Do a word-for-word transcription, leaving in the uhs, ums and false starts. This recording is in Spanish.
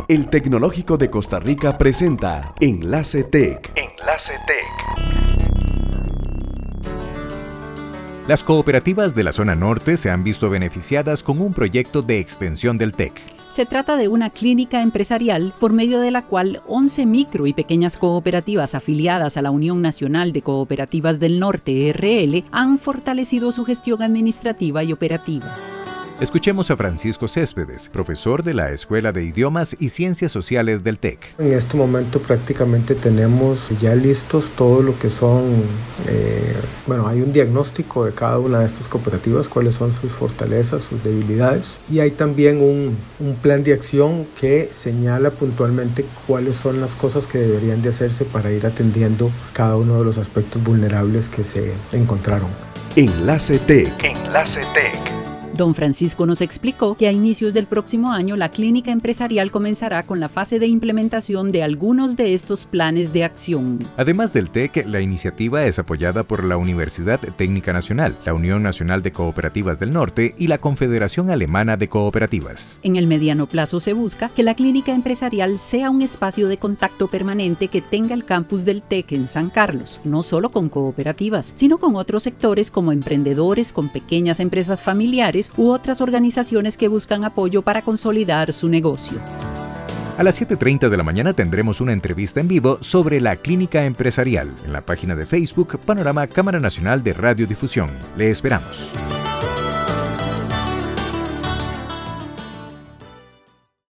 El Tecnológico de Costa Rica presenta Enlace Tech. Enlace Tech. Las cooperativas de la zona norte se han visto beneficiadas con un proyecto de extensión del T E C. Se trata de una clínica empresarial por medio de la cual once micro y pequeñas cooperativas afiliadas a la Unión Nacional de Cooperativas del Norte, R L, han fortalecido su gestión administrativa y operativa. Escuchemos a Francisco Céspedes, profesor de la Escuela de Idiomas y Ciencias Sociales del T E C. En este momento prácticamente tenemos ya listos todo lo que son, eh, bueno, hay un diagnóstico de cada una de estas cooperativas, cuáles son sus fortalezas, sus debilidades, y hay también un, un plan de acción que señala puntualmente cuáles son las cosas que deberían de hacerse para ir atendiendo cada uno de los aspectos vulnerables que se encontraron. Enlace Tech. Enlace Tech. Don Francisco nos explicó que a inicios del próximo año la clínica empresarial comenzará con la fase de implementación de algunos de estos planes de acción. Además del T E C, la iniciativa es apoyada por la Universidad Técnica Nacional, la Unión Nacional de Cooperativas del Norte y la Confederación Alemana de Cooperativas. En el mediano plazo se busca que la clínica empresarial sea un espacio de contacto permanente que tenga el campus del T E C en San Carlos, no solo con cooperativas, sino con otros sectores como emprendedores, con pequeñas empresas familiares u otras organizaciones que buscan apoyo para consolidar su negocio. A las siete y media de la mañana tendremos una entrevista en vivo sobre la clínica empresarial en la página de Facebook Panorama Cámara Nacional de Radiodifusión. Le esperamos.